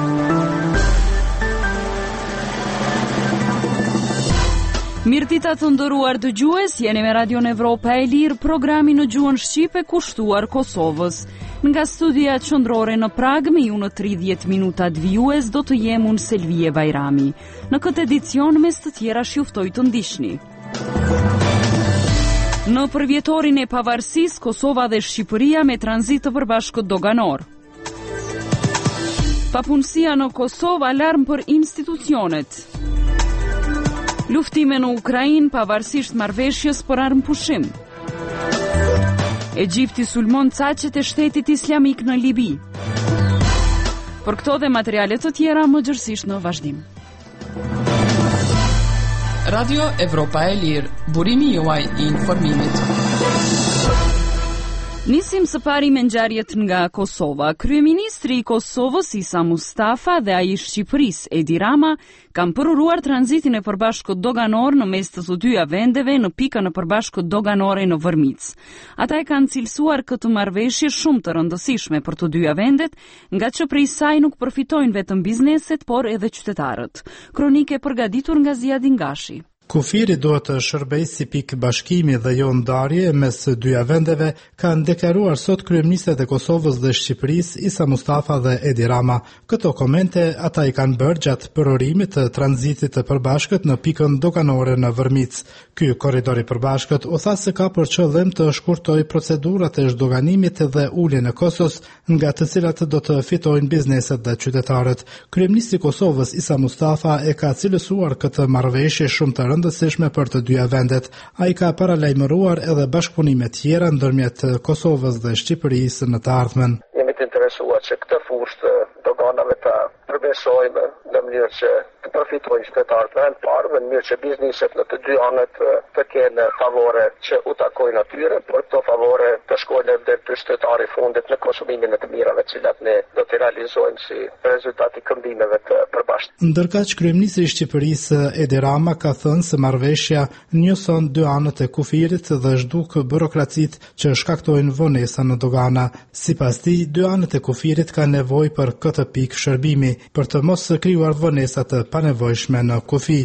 Mirëdita të nderuar dëgjues, jeni me Radio Evropa e Lirë, programi në gjuhën shqipe kushtuar Kosovës. Nga studia qendrore në Prag, me ju në 30 minutat vijues do të jem unë Selvije Bajrami. Në këtë edicion, mes të tjera juftoj të ndiqni. Në përvjetorin e pavarësisë, Kosova dhe Shqipëria me tranzit të përbashkët doganor. Papunësia në Kosovë, alarm për institucionet. Luftime në Ukrainë pavarësisht marrëveshjes për armëpushim. Egjipti sulmon caqet e shtetit islamik në Libi. Për këto dhe materialet të tjera më gjërësisht në vazhdim. Radio Evropa e Lirë, burimi juaj I informimit. Nisim së pari me ngjarjet nga Kosova. Kryeministri I Kosovës Isa Mustafa dhe ai I Shqipërisë Edi Rama kanë përuruar tranzitin e përbashkët doganor në mes të dyja vendeve në pikën e përbashkët doganore në Vërmic. Ata e kanë cilësuar këtë marrëveshje shumë të rëndësishme për të dyja vendet, nga që prej saj nuk përfitojnë vetëm bizneset, por edhe qytetarët. Kronike përgatitur nga Ziadin Gashi. Kufiri duhet të shërbejë si pikë bashkimi dhe jo ndarje mes dyja vendeve, kanë deklaruar sot kryeministët e Kosovës dhe Shqipërisë Isa Mustafa dhe Edi Rama. Këto komente ata I kanë bërë gjatë përurimit të tranzitit të përbashkët në pikën doganore në Vërmic. Ky korridor I përbashkët u tha se ka për qëllim të shkurtojë procedurat e zhdoganimit dhe uljen e Kosovës, nga të cilat do të fitojnë bizneset dhe qytetarët. Kryeministri I Kosovës Isa Mustafa e ka cilësuar këtë marrëveshje shumë të rëndësishme për të dyja vendet. Ai ka paralajmëruar edhe bashkëpunime tjera ndërmjet Kosovës dhe Shqipërisë në të ardhmen. Jemi të interesuar që këtë fushë të doganave të përveshojmë në mënyrë që të përfitojnë qytetarët në parë, në mënyrë që bizneset në të dy anët të kenë favore që u takojnë atyre, por këto favore të shkojnë edhe të qytetarit fundit në konsumimin e të mirave të cilat ne do të realizojmë si rezultat I këmbimeve të përbashkët. Ndërkaq kryeministri I Shqipërisë Edi Rama ka thënë se marrëveshja njëson dy anët e kufirit dhe zhduk burokracitë që shkaktojnë vonesa në dogana. Sipas tij, dy anët e kufirit kanë nevojë për këtë pikë shërbimi për të mos krijuar vonesa të panevojshme në kufi.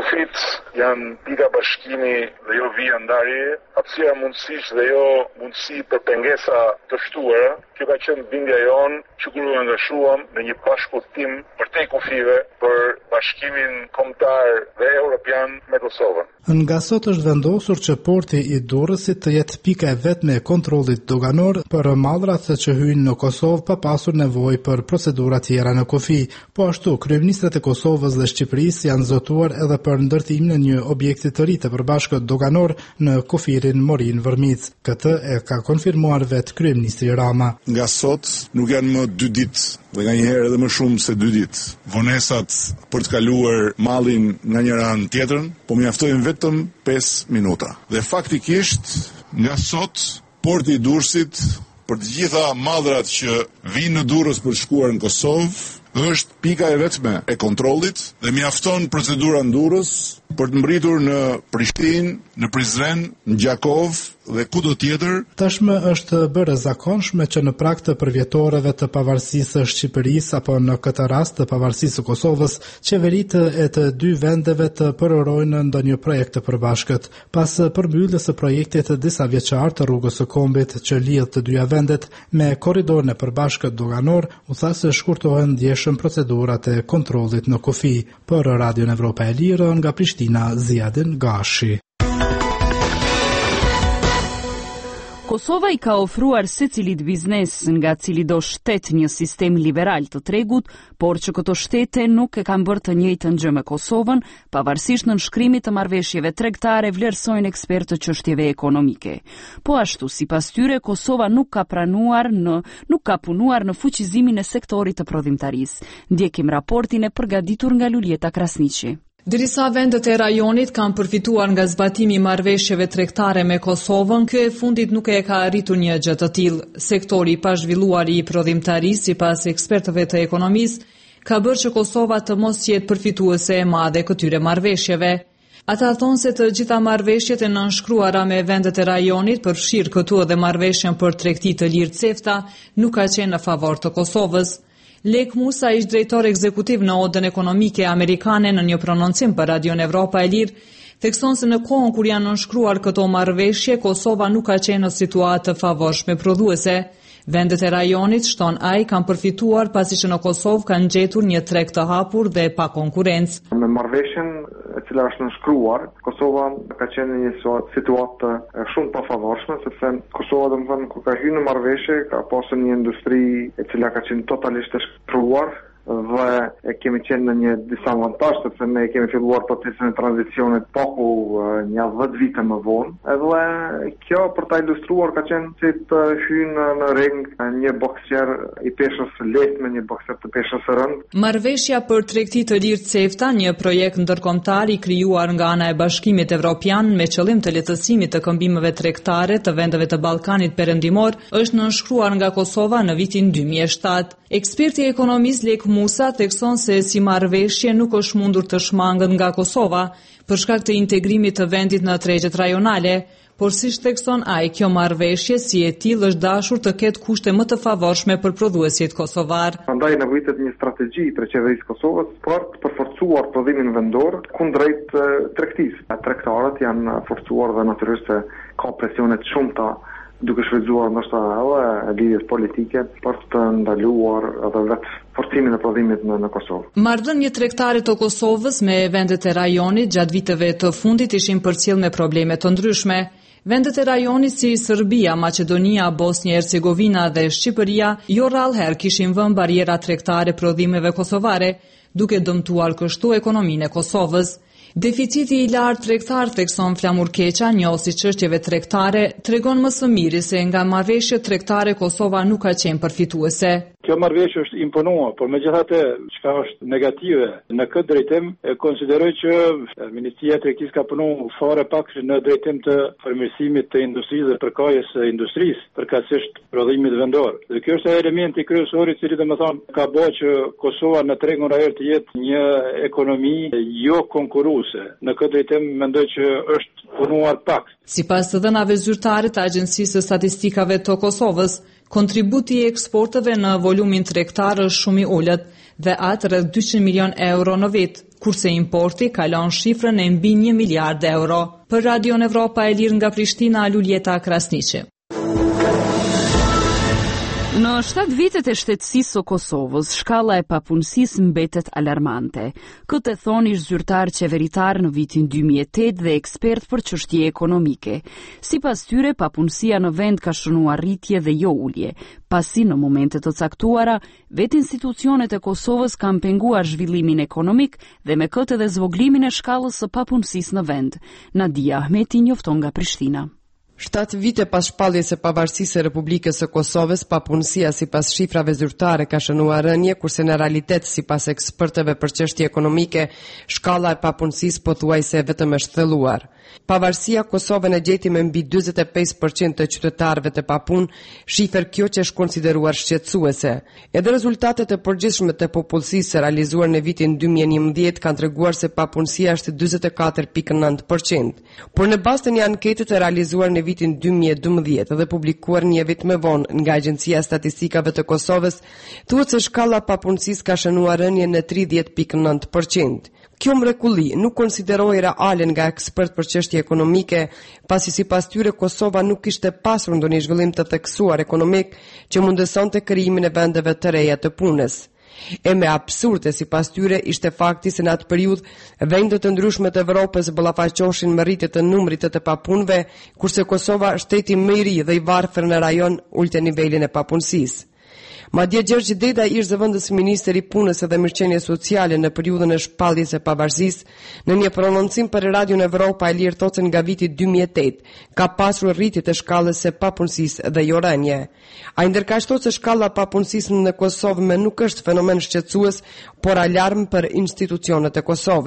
Janë pika bashkimi dhe jo vija ndarje, hapësira mundësisht dhe jo mundësi për pengesa të shtuara. Kjo ka qenë bindja jonë që kur u angazhuam në një bashkëpuntim për te kufive për bashkimin kombëtar dhe europian me Kosovën. Nga sot është vendosur që porti I Durrësit të jetë pika e vetme e kontrollit doganor për mallrat që hyjnë në Kosovë pa pasur nevojë për procedura tjera në kufi. Po ashtu, kryeministrat e Kosovës dhe Shqipërisë janë zotuar edhe për ndërtimin e një objekti të ri të përbashkët doganor në kufirin Morin Vërmic. Këtë e ka konfirmuar vetë kryeministri Rama. Nga sot nuk janë më 2 ditë dhe nga njëherë edhe më shumë se 2 ditë. Vonesat për të kaluar mallin nga njëra anë tjetrën, po mjaftojnë vetëm 5 minuta. Dhe faktikisht nga sot porti I Durrësit për të gjitha mallrat që vinë në Durrës për të shkuar në Kosovë është pika e vetme e kontrollit dhe mjafton procedura në Durrës për të mbritur në Prishtinë, në Prizren, në Gjakov dhe kudo tjetër. Tashmë është bërë zakonshme që në prag të përvjetoreve të pavarësisë së Shqipërisë apo në këtë rast të pavarësisë së Kosovës, qeveritë e të dy vendeve të përorojnë ndonjë projekt të përbashkët. Pas përmbylljes së projektit të disa vjeçar të rrugës së Kombit që lidh të dyja vendet me korridorin e përbashkët doganor, u tha se shkurtohen ndjeshëm procedurat e kontrollit në kufi. Për Radio Evropa e Lirë nga Prishtina, Ziadin Gashi. Kosova I ka ofruar secilit biznes nga cili do shtet një sistem liberal të tregut, por që këto shtete nuk e kanë bërë të njëjtën gjë me Kosovën, pavarësisht nënshkrimit të marrëveshjeve tregtare, vlerësojnë ekspertë të çështjeve ekonomike. Po ashtu, sipas tyre, Kosova nuk ka punuar në fuqizimin e sektorit të prodhimtarisë. Ndjekim raportin e përgatitur nga Luljeta Krasniqi. Derisa vendet e rajonit kanë përfituar nga zbatimi I marrëveshjeve tregtare me Kosovën, ky e fundit nuk e ka arritur një gjë të tillë. Sektori I pazhvilluar I prodhimtarisë, sipas ekspertëve të ekonomisë, ka bërë që Kosova të mos jetë përfituese e madhe këtyre marrëveshjeve. Ata thonë se të gjitha marrëveshjet e nënshkruara me vendet e rajonit, përfshirë këtu edhe marrëveshjen për tregti të lirë CEFTA, nuk ka qenë në favor të Kosovës. Lek Musa, ish drejtor ekzekutiv në Odën Ekonomike Amerikane, në një prononcim për Radion Evropa e Lirë, thekson se në kohën kur janë nënshkruar këto marrëveshje, Kosova nuk ka qenë në situatë të favorshme prodhuese. Vendet e rajonit, shton ai, kanë përfituar pasi që në Kosovë kanë gjetur një treg të hapur dhe pa konkurrencë. Me marrëveshjen e cila është nënshkruar, Kosova ka qenë në një situatë shumë pa favorshme, sepse Kosova, domethënë, kur ka hyrë në marrëveshje, ka pasur një industri e cila ka qenë totalisht e shkruar dhe kemi qenë në një disavantazh, sepse ne kemi filluar procesin e tranzicionit paku një 10 vite më vonë. Edhe kjo për ta ilustruar ka qenë si të hyjë në ring një boksier i peshës lehtë me një boksier të peshës së rëndë. Marrëveshja për tregti të lirë CEFTA, një projekt ndërkombëtar i krijuar nga ana e Bashkimit Evropian me qëllim të lehtësimit të këmbimeve tregtare të vendeve të Ballkanit Perëndimor, është nënshkruar nga Kosova në vitin 2007. Eksperti ekonomist Lek Musa thekson se si marrëveshje nuk është mundur të shmangët nga Kosova për shkak të integrimit të vendit në tregjet rajonale, por siç thekson ai, kjo marrëveshje si e tillë është dashur të ketë kushte më të favorshme për prodhuesit kosovar. Prandaj nevojitet një strategji të qeverisë Kosovës për të përforcuar prodhimin vendor kundrejt tregtisë. Tregtarët janë forcuar dhe natyrisht ka presione të shumta duke shfrytzuar ndoshta edhe lidhjet politike për të ndaluar edhe vetë forcimin e prodhimit në Kosovë. Marrëdhëniet tregtare të Kosovës me vendet e rajonit gjatë viteve të fundit ishin përcjell me probleme të ndryshme. Vendet e rajonit si Serbia, Maqedonia, Bosnjë-Hercegovina dhe Shqipëria jo rrallëherë kishin vënë bariera tregtare prodhimeve kosovare, duke dëmtuar kështu ekonominë e Kosovës. Deficiti i lartë tregtar, thekson Flamur Keqa, njohësi çështjeve tregtare, tregon më së miri se nga marrëveshjet tregtare Kosova nuk ka qenë përfituese. Kjo marrëveshje është imponuar, por megjithatë çka është negative në këtë drejtim, konsideroj që Ministria e Tregtisë ka punuar fare pak në drejtim të përmirësimit të industrisë dhe përkajës së industrisë, përkatësisht prodhimit vendor. Dhe ky është elementi kryesor i cili domethënë ka bërë që Kosova në tregun rajon të jetë një ekonomi jo konkurruese. Në këtë drejtim mendoj që është punuar pak. Sipas të dhënave zyrtare të Agjencisë së Statistikave të Kosovës, kontributi i eksporteve në volumin tregtar është shumë i ulët dhe atë rreth 200 milion euro në vit, kurse importi kalon shifrën e mbi 1 miliard euro. Për Radion Evropa e Lirë nga Prishtina, Luljeta Krasniqi. Në 7 vitet e shtetësisë së Kosovës, shkalla e papunësisë mbetet alarmante. Këtë e thon ish zyrtar qeveritar në vitin 2008 dhe ekspert për çështje ekonomike. Sipas tyre, papunësia në vend ka shënuar rritje dhe jo ulje, pasi në momente të caktuara, vetë institucionet e Kosovës kanë penguar zhvillimin ekonomik dhe me këtë edhe zvoglimin e shkallës së papunësisë në vend. Nadia Ahmeti njofton nga Prishtina. 7 vite pas shpalljes së pavarësisë së Republikës së Kosovës, papunësia sipas shifrave zyrtare ka shënuar rënje, kurse në realitet sipas ekspertëve për çështje ekonomike, shkalla e papunësisë pothuajse vetëm është thelluar. Pavarësia Kosovën e gjeti me mbi 45% të qytetarëve të papunë, shifër kjo që është konsideruar shqetësuese. Edhe rezultatet e përgjithshme të popullsisë realizuar në vitin 2011 kanë treguar se papunësia është 44.9%, por në bazë të një ankete të realizuar në vitin 2012 dhe publikuar një vit më vonë nga Agjencia e Statistikave të Kosovës, thuhet se shkalla e papunësisë ka shënuar rënje në 30.9%. Kjo mrekulli nuk konsideroi reale nga ekspert për çështje ekonomike, pasi sipas tyre Kosova nuk kishte pasur ndonjë zhvillim të theksuar ekonomik që mundësonte krijimin e vendeve të reja të punës. E me absurde sipas tyre ishte fakti se në atë periudhë vendet të ndryshme të Evropës ballafaqoheshin me rritje të numrit të papunëve, kurse Kosova, shteti më i ri dhe i varfër në rajon, ulte nivelin e papunësisë. Madje Gjergj Deda, ish zëvendës minister i punës dhe mirëqenies sociale në periudhën e shpalljes së pavarësisë, në një prononcim për Radion Evropa e Lirë thotë se nga viti 2008 ka pasur rritje të shkallës së papunësisë dhe jo rënje. Ai ndërkaq se shkalla e papunësisë në Kosovë nuk është fenomen shqetësues, por alarm për institucionet e Kosovës.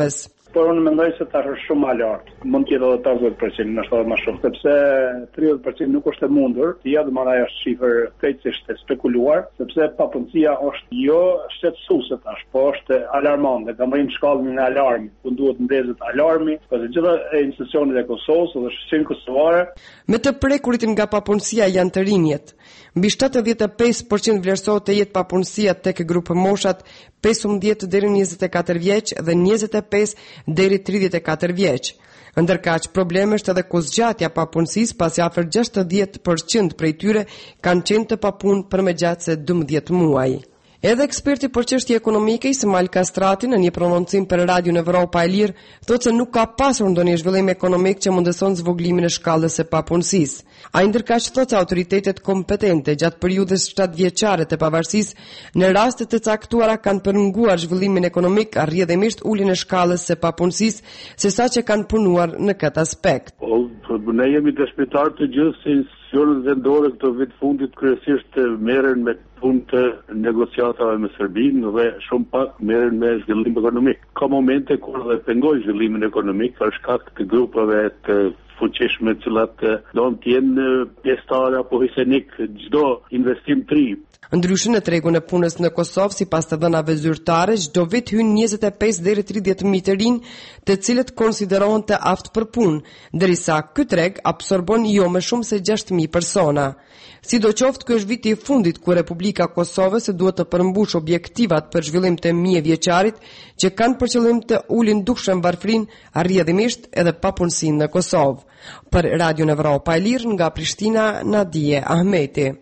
por unë mendoj se tash është shumë më lart. Mund të jetë edhe 50%, në shtatë më shumë, sepse 30% nuk është e mundur. Ja do marrë ajo shifër krejtësisht e spekuluar, sepse papunësia është jo shqetësuese tash, po është alarmante. Kam rrim shkallën e alarmit, ku duhet ndezet alarmi, për të gjitha institucionet e Kosovës dhe shoqërinë kosovare. Me të prekurit nga papunësia janë të rinjet. Mbi 75% vlerësohet të jetë papunësia tek grupë moshat 15 deri në 24 vjeç dhe 25 deri 34 vjeç. Ndërkaq problemi është edhe kushtgjatja papunësisë, pasi afër 60% prej tyre kanë qenë të papunë për më gjatë se 12 muaj. Edhe eksperti për çështje ekonomike Ismail Kastrati në një prononcim për Radion Evropa e Lirë thotë se nuk ka pasur ndonjë zhvillim ekonomik që mundëson zvoglimin e shkallës së papunësisë. Ai ndërkaq thotë se autoritetet kompetente gjatë periudhës 7-vjeçare të pavarësisë në raste të caktuara kanë penguar zhvillimin ekonomik rrjedhimisht uljen e shkallës së papunësisë, sesa që kanë punuar në këtë aspekt. Ne jemi dëshmitar të gjithë se institucionet vendore këto vit fundit kryesisht merren me punë të negociatave me Serbinë dhe shumë pak merren me zhvillim ekonomik. Ka momente kur dhe pengoj zhvillimin ekonomik për shkak të grupeve të fuqishme të cilat do të jenë pjesëtar apo hisenik çdo investim të ri. Ndryshe në tregun e punës në Kosovë, sipas të dhënave zyrtare, çdo vit hyn 25 deri 30.000 të rinj, të cilët konsiderohen të aftë për punë, ndërsa ky treg absorbon jo më shumë se 6.000 persona. Sidoqoftë, ky është viti i fundit ku Republika e Kosovës duhet të përmbush objektivat për zhvillim të mijëvjeçarit që kanë për qëllim të ulin dukshëm varfrinë, rrjedhimisht edhe papunësinë në Kosovë. Për Radion Evropa e Lirë nga Prishtina, Nadije Ahmeti.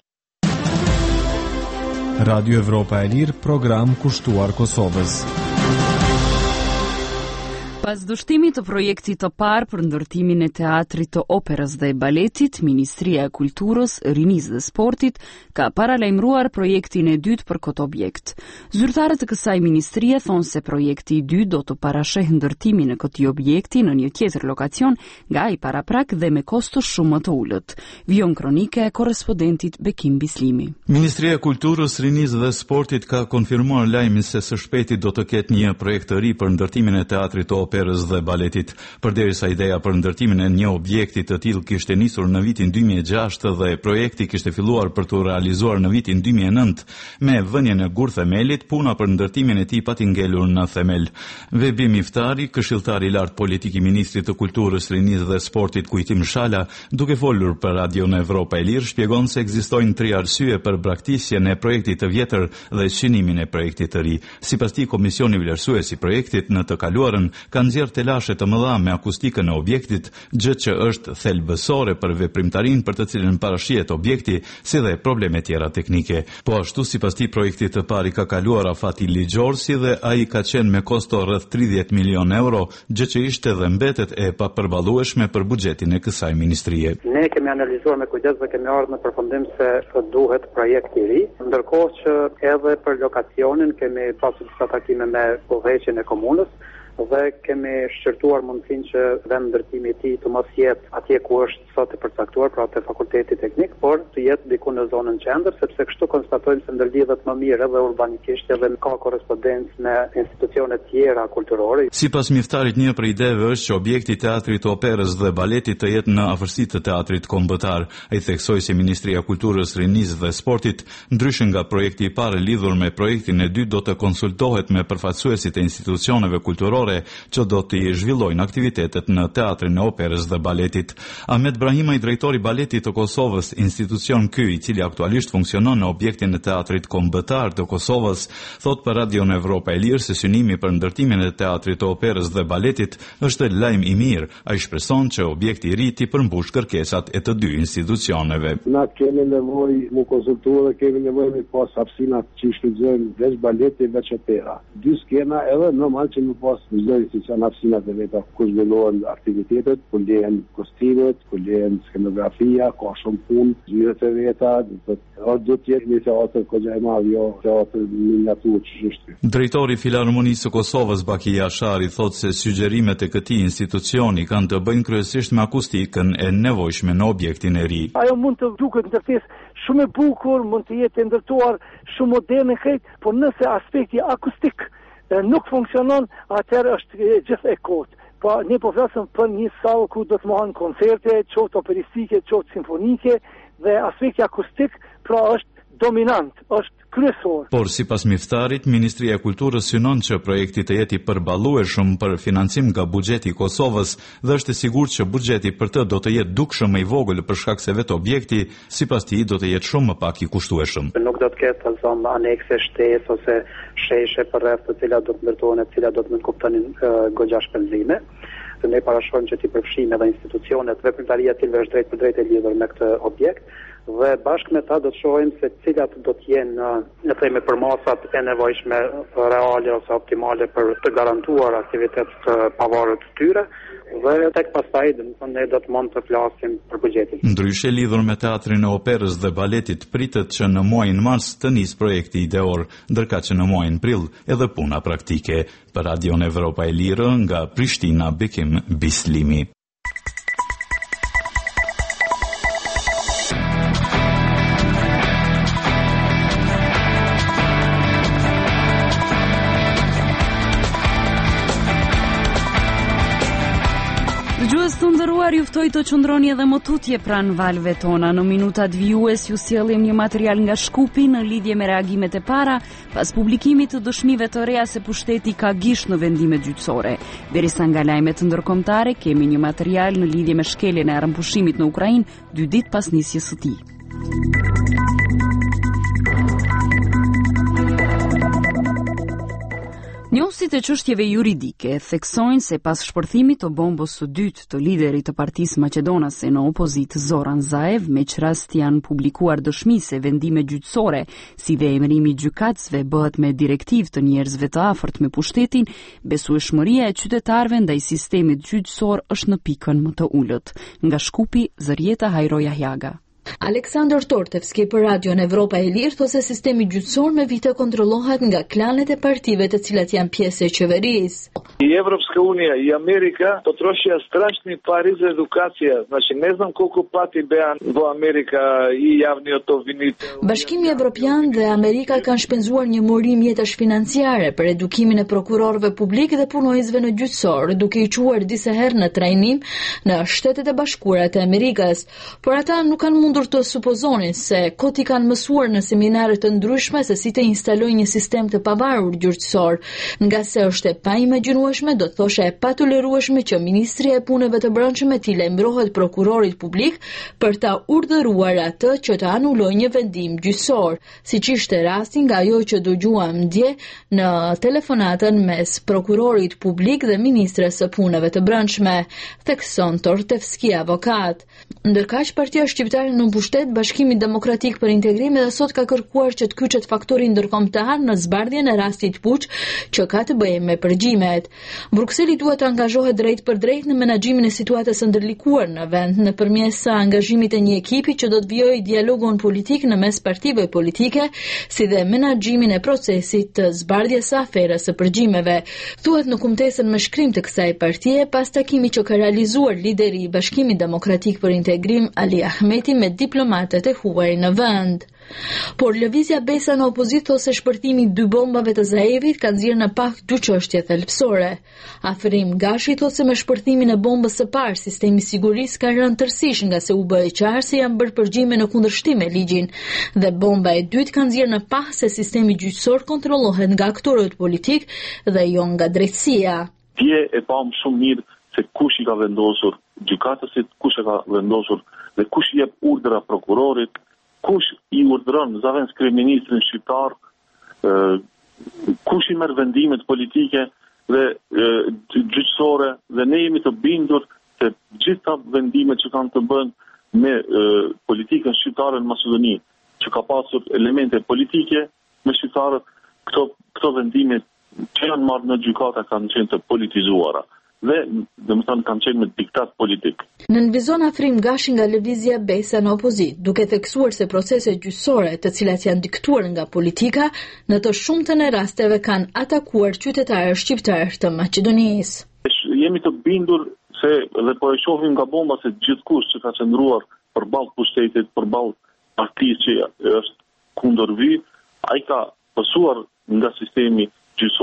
Radio Evropa e Lirë, program kushtuar Kosovës. Pas dështimit të projektit të parë për ndërtimin e teatrit të operës dhe baletit, Ministria e Kulturës, Rinisë dhe Sportit ka paralajmëruar projektin e dytë për këtë objekt. Zyrtarët e kësaj ministrie thonë se projekti i dytë do të parasheh ndërtimin e këtij objekti në një tjetër lokacion nga i paraprak dhe me kosto shumë më të ulët. Vijon kronike e korrespondentit Bekim Bislimi. Ministria e Kulturës, Rinisë dhe Sportit ka konfirmuar lajmin se së shpejti do të ketë një projekt të ri për ndërtimin e teatrit të operës dhe baletit. Përderisa ideja për ndërtimin e një objekti të tillë kishte nisur në vitin 2006 dhe projekti kishte filluar për të realizuar në vitin 2009, me vënien e gur themelit, puna për ndërtimin e tij pati ngelur në themel. Vebi Miftari, këshilltar i lartë politik i ministrit të Kulturës, Rinisë dhe Sportit Kujtim Shala, duke folur për Radion Evropa e Lirë, shpjegon se ekzistojnë 3 arsye për braktisjen e projektit të vjetër dhe shënimin e projektit të ri. Sipas tij, komisioni vlerësues i projektit në të kaluarën ka nxjerrë telashe të mëdha me akustikën e objektit, gjë që është thelbësore për veprimtarinë për të cilën parashihet objekti, si dhe probleme tjera teknike. Po ashtu, sipas tij, projekti të parë ka kaluar afati ligjor, si dhe ai ka qenë me kosto rreth 30 milion euro, gjë që ishte dhe mbetet e papërballueshme për buxhetin e kësaj ministrie. Ne kemi analizuar me kujdes dhe kemi ardhur në përfundim se duhet projekt i ri, ndërkohë që edhe për lokacionin kemi pasur disa takime me udhëheqjen e komunës dhe kemi shqyrtuar mundësinë që vend ndërtimi i tij të mos jetë atje ku është sot e përcaktuar, pra te fakulteti teknik, por të jetë diku në zonën qendër, sepse kështu konstatojmë se ndërlidhet më mirë edhe urbanikisht edhe ka korrespondencë me institucione tjera kulturore. Sipas Miftarit, një prej ideve është që objekti i teatrit të operës dhe baletit të jetë në afërsi të teatrit kombëtar. Ai theksoi se Ministria e Kulturës, Rinisë dhe Sportit, ndryshe nga projekti i parë lidhur me projektin e dytë, do të konsultohet me përfaqësuesit e institucioneve kulturore që do të zhvillojnë aktivitetet në teatrin e operës dhe baletit. Ahmet Brahimaj, drejtori i Baletit të Kosovës, institucion ky i cili aktualisht funksionon në objektin e teatrit kombëtar të Kosovës, thot për Radion Evropa e Lirë se synimi për ndërtimin e teatrit të operës dhe baletit është lajm i mirë. Ai shpreson që objekti i ri të përmbush kërkesat e të dy institucioneve. Na kemi nevojë mu konsultuar dhe kemi nevojë me pas hapësinat që shfrytëzojnë veç baleti veç opera. Dy skena edhe normal që më pas çdo institucion hapësinat e veta ku zhvillohen aktivitetet, ku lehen kostimet, ku lehen skenografia, ka shumë punë, zyrët e veta, do të jetë një teatr kollaj i madh, jo teatr miniatur që është. Drejtori i Filharmonisë së Kosovës, Baki Jashari, thotë se sugjerimet e këtij institucioni kanë të bëjnë kryesisht me akustikën e nevojshme në objektin e ri. Ajo mund të duket ndërtesë shumë e bukur, mund të jetë ndërtuar shumë moderne krejt, por nëse aspekti akustik nuk funksionon, atëherë është gjithë e kotë. Po ne po flasim për një sallë ku do të mohen koncerte, qoftë operistike, qoftë simfonike, dhe aspekti akustik pra është dominant, është kryesor. Por sipas Miftarit, Ministria e Kulturës synon që projekti të jetë i përballueshëm për financim nga buxheti i Kosovës dhe është e sigurt që buxheti për të do të jetë dukshëm më i vogël për shkak se vetë objekti, sipas tij, do të jetë shumë më pak i kushtueshëm. Nuk do të ketë zonë anekse shtesë ose sheshe për rreth të cilat do të ndërtohen, të cilat do të kuptonin goxha shpenzime. Se ne parashojmë që t'i përfshijmë edhe institucionet, veprimtaria e cilëve është drejt për drejt e lidhur me këtë objekt, dhe bashkë me ta do të shohim se cilat do të jenë në theme përmasat e nevojshme reale ose optimale për të garantuar aktivitet të pavarur të tyre, dhe tek pastaj ne do të mund të flasim për buxhetin. Ndryshe, lidhur me teatrin e operës dhe baletit, pritet që në muajin mars të nisë projekti ideor, ndërka që në muajin prill edhe puna praktike. Për Radion Evropa e Lirë, nga Prishtina, Bekim Bislimi. Dëgjues të nderuar, ju ftoj të qëndroni edhe më tutje pranë valve tona. Në minutat vijues ju sjellim një material nga Shkupi në lidhje me reagimet e para pas publikimit të dëshmive të reja se pushteti ka gisht në vendimet gjyqësore. Derisa nga lajmet ndërkombëtare, kemi një material në lidhje me shkeljen e armëpushimit në Ukrainë 2 ditë pas nisjes së tij. Njohësit e çështjeve juridike theksojnë se pas shpërthimit të bombës së dytë të liderit të Partisë Maqedonase në opozitë Zoran Zaev, me çrast janë publikuar dëshmi se vendime gjyqësore, si dhe emërimi gjykatësve bëhet me direktivë të njerëzve të afërt me pushtetin, besueshmëria e qytetarëve ndaj sistemit gjyqësor është në pikën më të ulët. Nga Shkupi, Zërieta Hajroja Hjaga. Aleksandr Tortevski për Radion Evropa e Lirë thosë se sistemi gjyqësor me vite kontrollohet nga klanet e partive të cilat janë pjesë e qeverisë. I Evropska unija i Amerika potrošila strašni pari za edukacija. Znači, ne znam koliko plati bean do Amerika i javni otovinit. Bashkimi Evropian dhe Amerika kanë shpenzuar një morim jetash financiare për edukimin e prokurorëve publik dhe punojësve në gjyqësor, duke i quar disa herë në trajnim në Shtetet e Bashkuara të Amerikës. Por ata nuk kanë mundur të supozonin se koti kanë mësuar në seminare të ndryshme se si të instalojnë një sistem të pavarur gjyqësor, nga se është e paimagjinueshme, do të thoshe e patolerueshme që Ministria e Punëve të Brendshme t'i lajmërohet prokurorit publik për ta urdhëruar atë që të anulojë një vendim gjyqësor, siç ishte rasti nga ajo që dëgjuam dje në telefonatën mes prokurorit publik dhe ministres së Punëve të Brendshme, thekson Tortevski, avokat. Ndërkaq Partia Shqiptare në pushtet, Bashkimi Demokratik për Integrim edhe sot ka kërkuar që të kyçet faktori ndërkombëtar në zbardhjen e rastit Puç që ka të bëjë me përgjimet. Brukseli duhet të angazhohet drejt për drejt në menaxhimin e situatës së ndërlikuar në vend nëpërmjet angazhimit të një ekipi që do të vijojë dialogun politik në mes partive politike, si dhe menaxhimin e procesit të zbardhjes së aferës së përgjimeve. Thuhet në kumtesën me shkrim të kësaj partie pas takimit që ka realizuar lideri i Bashkimit Demokratik për Integrim Ali Ahmeti me diplomatët e huaj në vend. Por lëvizja Besa në opozit thosë se shpërtimi i 2 bombave të Zaevit ka nxjerrë në pak 2 çështje thelbësore. Afrim Gashi thotë se me shpërthimin e bombës së parë, sistemi sigurisë ka rënë tërësisht nga se u bë e qartë se janë bërë përgjime në kundërshtim me ligjin, dhe bomba e dytë ka nxjerrë në pak se sistemi gjyqësor kontrollohet nga aktorët politik dhe jo nga drejtësia. Dje e pam shumë mirë se kush i ka vendosur gjykatësit, kush e ka vendosur dhe kush i jep urdhra prokurorit, kush i urdhëron zavens kryeministrin shqiptar, kush i merr vendimet politike dhe gjyqësore, dhe ne jemi të bindur se gjitha vendimet që kanë të bënë me politikën shqiptare në Maqedoni, që ka pasur elemente politike me shqiptarët, këto vendimet që janë marrë në gjykata kanë qenë të politizuara dhe domethënë kanë qenë me diktat politik. Nënvizon Afrim Gashi nga lëvizja Besa në opozit, duke theksuar se proceset gjyqësore, të cilat janë diktuar nga politika, në të shumtën e rasteve kanë atakuar qytetarë shqiptarë të Maqedonisë. Jemi të bindur se dhe po e shohim nga bomba se gjithkush që ka qëndruar përballë pushtetit, përballë partisë që është kundër vy, ai ka pësuar nga sistemi gjyqësor.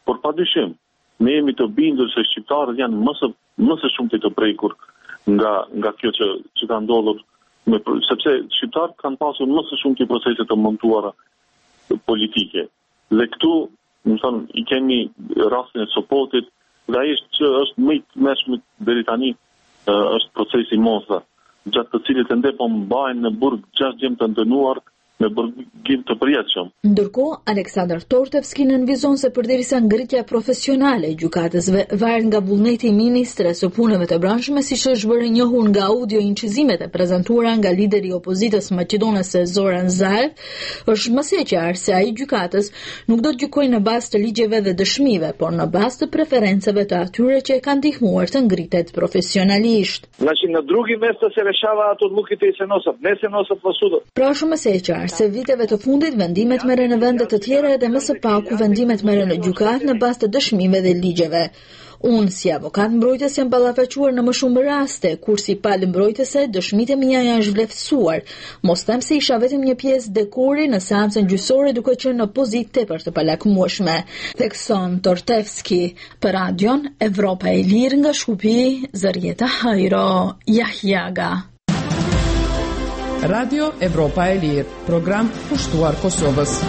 Por padyshim, ne jemi të bindur se shqiptarët janë më së shumti të prekur nga kjo që ka ndodhur, sepse shqiptarët kanë pasur më së shumti procese të montuara politike. Dhe këtu, i kemi rastin e Sopotit, dhe ai që është më i mëshmit deri tani është procesi Mostra, gjatë të cilit ende po mbajnë në burg 6 djem të ndënuar me burgim të përjetshëm. Ndërkohë, Aleksandar Tortevski nënvizon se përderisa ngritja profesionale e gjykatësve varet nga vullneti i ministres së punëve të brendshme, siç është bërë njohur nga audio-incizimet e prezantuara nga lideri i opozitës maqedonase Zoran Zaev, është më së qartë se ai gjykatës nuk do të gjykojë në bazë të ligjeve dhe dëshmive, por në bazë të preferencave të atyre që e kanë ndihmuar të ngritet profesionalisht. Значи на други места се решаваат одлуките и се носат, не се носат во судот. Pra është më së qartë se viteve të fundit vendimet merren në vende të tjera edhe më së paku vendimet merren në gjykatë në bazë të dëshmimeve dhe ligjeve. Unë si avokat mbrojtës jam ballafaquar në më shumë raste, kur si palë mbrojtëse dëshmitë e mia janë zhvlerësuar. Mos them se isha vetëm një pjesë dekori në seancën gjyqësore duke qenë në pozitë tepër të palakmueshme. Thekson Tortevski për Radion Evropa e Lirë nga Shkupi, Zërieta Hajro, Jahjaga. Radio Evropa e Lirë, program pushtuar Kosovës.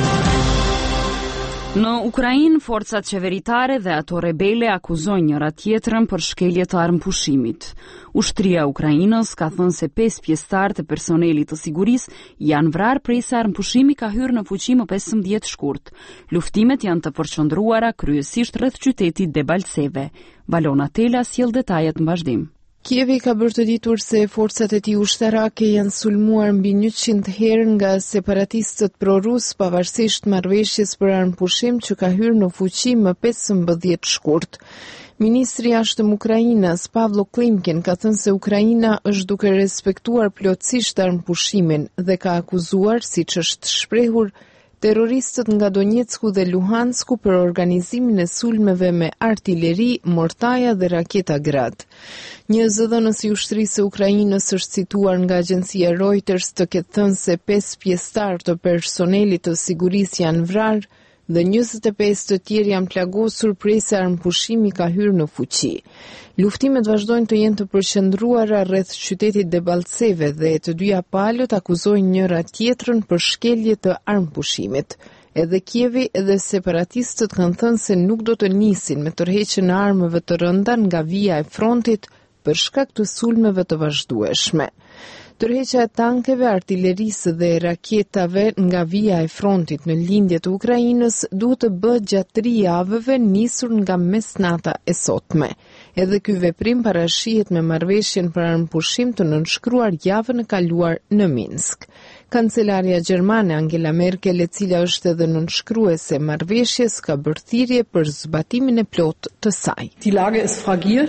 Në Ukrainë, forcat qeveritare dhe ato rebele akuzojnë njëra tjetrën për shkelje të armëpushimit. Ushtria e Ukrainës ka thënë se 5 pjesëtar të personelit të sigurisë janë vrarë prej se armëpushimi ka hyrë në fuqi më 15 shkurt. Luftimet janë të përqendruara kryesisht rreth qytetit Debaltseve. Valona Tela sjell detajet në vazhdim. Kievi ka bërë të ditur se forcat e tij ushtarake janë sulmuar mbi 100 herë nga separatistët pro-rus pavarësisht marrëveshjes për armëpushim që ka hyrë në fuqi më 15 shkurt. Ministri i Jashtëm Ukrainës, Pavlo Klimkin, ka thënë se Ukraina është duke respektuar plotësisht armëpushimin dhe ka akuzuar, siç është shprehur, terroristët nga Donjecku dhe Luhansku për organizimin e sulmeve me artilleri, mortaja dhe raketa Grad. Një zëdhënës i ushtrisë së Ukrainës është cituar nga agjencia Reuters të ketë thënë se 5 pjesëtar të personelit të sigurisë janë vrarë dhe 25 të tjerë janë plagosur prej se armëpushimi ka hyrë në fuqi. Luftimet vazhdojnë të jenë të përqendruara rreth qytetit Debaltseve dhe të dyja palët akuzojnë njëra tjetrën për shkelje të armëpushimit. Edhe Kievi edhe separatistët kanë thënë se nuk do të nisin me tërheqjen e armëve të rënda nga vija e frontit për shkak të sulmeve të vazhdueshme. Tërheqja e tankeve, artillerisë dhe raketave nga vija e frontit në lindje të Ukrainës duhet të bëhet gjatë 3 javëve nisur nga mesnata e sotme. Edhe ky veprim parashihet me marrëveshjen për armëpushim të nënshkruar javën e kaluar në Minsk. Kancelaria gjermane Angela Merkel, e cila është edhe nënshkruese marrëveshjes, ka bërë thirrje për zbatimin e plotë të saj. Die Lage ist fragil.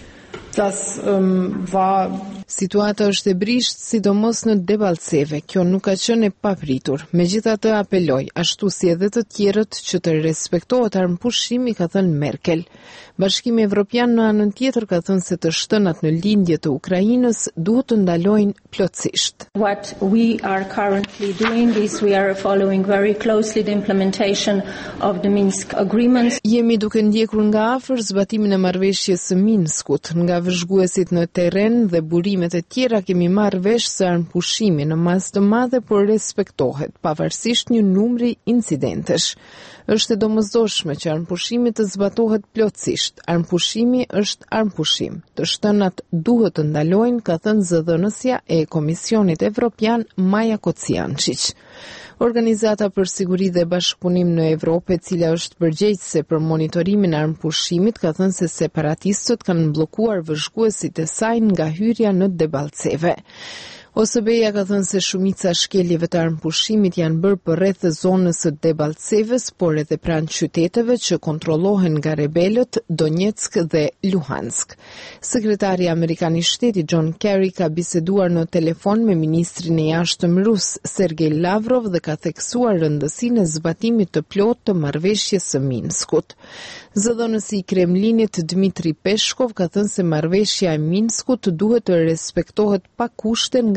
Situata është e brisht, sidomos në Debaltseve. Kjo nuk ka qenë e papritur. Megjithatë apeloj, ashtu si edhe të tjerët, që të respektohet armëpushimi, ka thënë Merkel. Bashkimi Evropian në anën tjetër ka thënë se të shtënat në lindje të Ukrainës duhet të ndalojnë plotësisht. What we are currently doing is we are following very closely the implementation of the Minsk agreements. Jemi duke ndjekur nga afër zbatimin e marrëveshjes së Minskut, nga vëzhguesit në terren dhe burimet e tjera kemi marrë vesh se armëpushimi në masë të madhe por respektohet, pavarësisht një numri incidentesh. Është e domosdoshme që armëpushimi të zbatohet plotësisht. Armëpushimi është armëpushim. Të shtënat duhet të ndalojnë, ka thënë zëdhënësja e Komisionit Evropian Maja Kociančić. Organizata për Siguri dhe Bashkëpunim në Evropë, e cila është përgjegjëse për monitorimin e armëpushimit, ka thënë se separatistët kanë bllokuar vëzhguesit e saj nga hyrja në Debaltseve. OSBE-ja ka thënë se shumica shkeljeve të armëpushimit janë bërë përreth zonës së Debaltseves, por edhe pranë qyteteve që kontrollohen nga rebelët Donetsk dhe Luhansk. Sekretari amerikan i shtetit John Kerry ka biseduar në telefon me ministrin e jashtëm rus Sergej Lavrov dhe ka theksuar rëndësinë e zbatimit të plotë të marrëveshjes së Minskut. Zëdhënësi i Kremlinit Dmitri Peshkov ka thënë se marrëveshja e Minskut duhet të respektohet pa kushte nga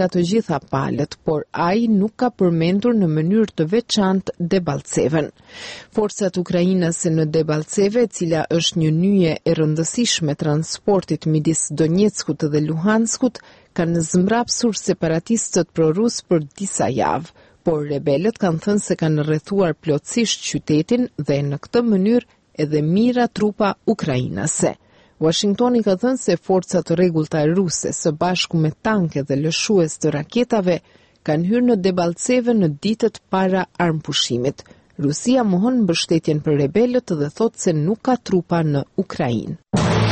të gjitha palët, por ai nuk ka përmendur në mënyrë të veçantë Debaltsevën. Forcat ukrainase në Debaltseve, e cila është një nyje e rëndësishme transportit midis Donjeckut dhe Luhanskut, kanë zmbrapsur separatistët prorus për disa javë, por rebelët kanë thënë se kanë rrethuar plotësisht qytetin dhe në këtë mënyrë edhe mijëra trupa ukrainase. Washingtoni ka thënë se forcat rregullta ruse së bashku me tanke dhe lëshues të raketave kanë hyrë në Debaltseve në ditët para armpushimit. Rusia mohon mbështetjen për rebelët dhe thotë se nuk ka trupa në Ukrainë.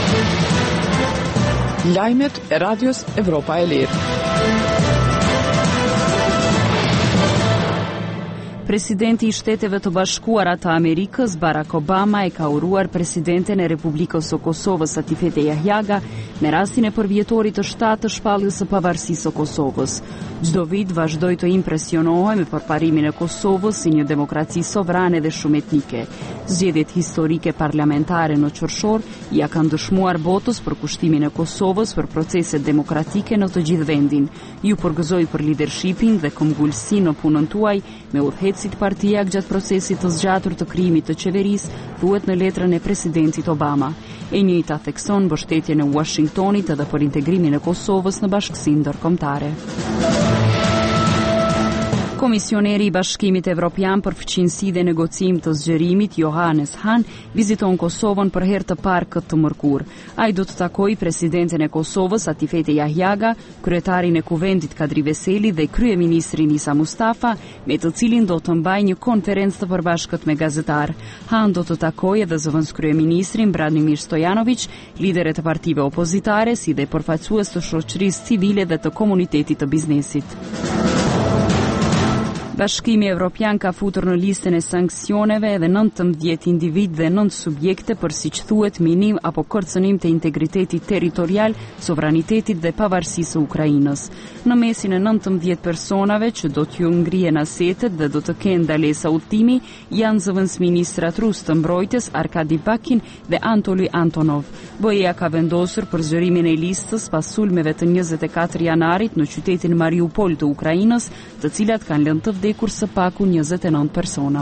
Lajmet e Radios Evropa e Lirë. Presidenti i Shteteve të Bashkuara të Amerikës, Barack Obama, e ka uruar presidenten e Republikës së Kosovës, Atifete Jahjaga, me rastin e përvjetorit të 7 të shpalljes së pavarësisë së Kosovës. Çdo vit vazhdoi të impresionohej me përparimin e Kosovës si një demokraci sovrane dhe shumë etnike. Zgjedhjet historike parlamentare në qershor ja kanë dëshmuar botës për kushtimin e Kosovës për proceset demokratike në të gjithë vendin. Ju përgëzoj për lidershipin dhe këmbgulsinë në punën tuaj me udhëhecit partijak gjatë procesit të zgjatur të krijimit të qeverisë, thuhet në letrën e presidentit Obama. E njëjta thekson mbështetjen e Washingtonit edhe për integrimin e Kosovës në Bashkësinë Ndërkombëtare. Komisioneri i Bashkimit Evropian për fuqinësi dhe negocim të zgjerimit, Johannes Hahn, viziton Kosovën për herë të parë këtë mërkur. Ai do të takojë presidenten e Kosovës, Atifete Jahjaga, kryetarin e Kuvendit Kadri Veseli dhe kryeministrin Isa Mustafa, me të cilin do të mbajë një konferencë të përbashkët me gazetar. Hahn do të takojë edhe zëvendëskryeministrin Branimir Stojanović, liderët e partive opozitare, si dhe përfaqësues të shoqërisë civile dhe të komunitetit të biznesit. Bashkimi Evropian ka futur në listën e sanksioneve edhe 19 individ dhe 9 subjekte për siç thuhet minim apo kërcënim të integritetit territorial, sovranitetit dhe pavarësisë së Ukrainës. Në mesin e 19 personave që do t'ju ngrihen asetet dhe do të kenë ndalesa udhtimi janë zëvendësministrat rus të mbrojtjes Arkadi Bakin dhe Anatoliy Antonov. BE-ja ka vendosur për zgjerimin e listës pas sulmeve të 24 janarit në qytetin Mariupol të Ukrainës, të cilat kanë lënë të vdekur së paku 29 persona.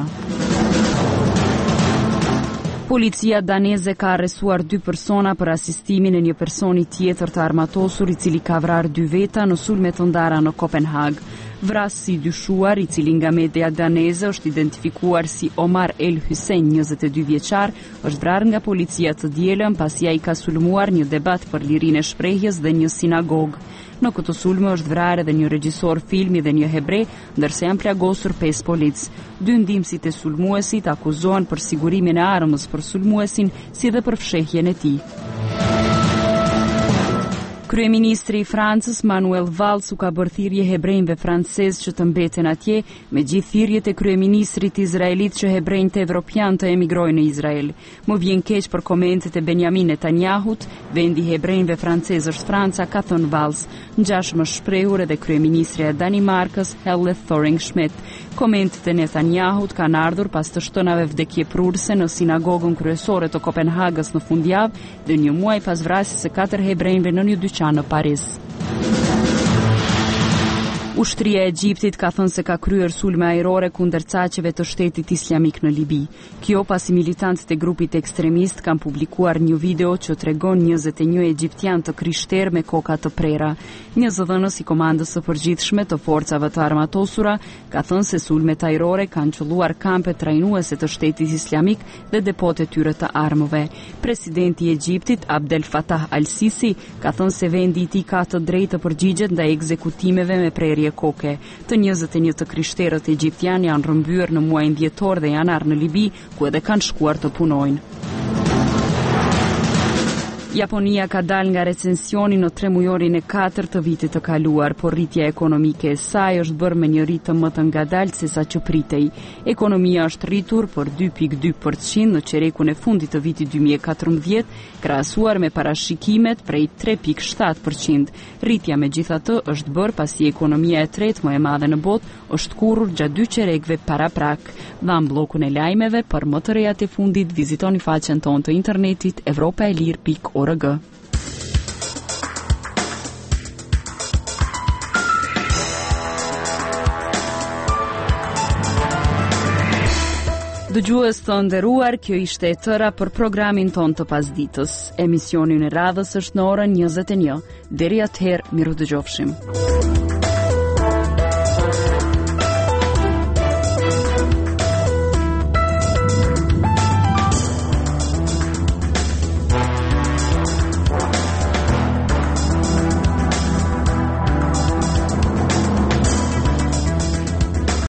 Policia daneze ka arrestuar 2 persona për asistimin e një personi tjetër të armatosur i cili ka vrarë 2 veta në sulme të ndara në Kopenhag. Vrasësi i dyshuar, i cili nga media daneze është identifikuar si Omar El Hussein, 22 vjeçar, është vrarë nga policia të dielën pasi ai ka sulmuar një debat për lirinë e shprehjes dhe një sinagogë. Në këtë sulme është vrarë edhe një regjisor filmi dhe një hebre, ndërsa janë plagosur 5 polic. 2 ndihmësit e sulmuesit akuzohen për sigurimin e armës për sulmuesin, si dhe për fshehjen e tij. Kryeministri i Francës Manuel Valls u ka bërë thirrje hebrejve francezë që të mbeten atje, me gjithë thirrjet e kryeministrit izraelit që hebrejtë evropian të emigrojnë në Izrael. Më vjen keq për komentet e Benjamin Netanyahut, vendi hebrejve francezë është Franca, ka thënë Valls. Ngjashëm është shprehur edhe kryeministrja e Danimarkës Helle Thorning-Schmidt. Komentet e Netanyahut kanë ardhur pas të shtonave vdekjeprurse në sinagogën kryesore të Kopenhagës në fundjavë dhe një muaj pas vrasjes së 4 hebrejve në një dyqan në Paris. Ushtria e Egjiptit ka thënë se ka kryer sulme ajrore kundër caqeve të Shtetit Islamik në Libi. Kjo pasi militantët e grupit ekstremist kanë publikuar një video që tregon 21 egjiptian të krishterë me koka të prera. Një zëdhënës i komandës së përgjithshme të forcave të armatosura ka thënë se sulmet ajrore kanë qelluar kampe trajnuese të Shtetit Islamik dhe depote e tyre të armëve. Presidenti i Egjiptit Abdel Fattah al-Sisi ka thënë se vendi i tij ka të drejtë të përgjigjet ndaj ekzekutimeve me prerje koke. Të 21 të krishterët egjiptian janë rrëmbyer në muajin dhjetor dhe janar në Libi, ku edhe kanë shkuar të punojnë. Japonia ka dalë nga recensioni në 3 mujorin e 4 të vitit të kaluar, por rritja ekonomike e saj është bërë me një ritëm më të ngadalt se sa që pritej. Ekonomia është rritur për 2.2% në qerekun e fundit të vitit 2014, krahasuar me parashikimet prej 3.7%. Rritja megjithatë është bërë pasi ekonomia e tretë më e madhe në botë është kurrur gjatë 2 qerekve paraprak. Dham bllokun e lajmeve për më të rejat e fundit, vizitoni faqen tonë të internetit europaelir.org. Dëgjues të nderuar, kjo ishte e tëra për programin ton të pasditës. Emisioni në radhës është në orën 21. Deri atëherë, miru dëgjofshim.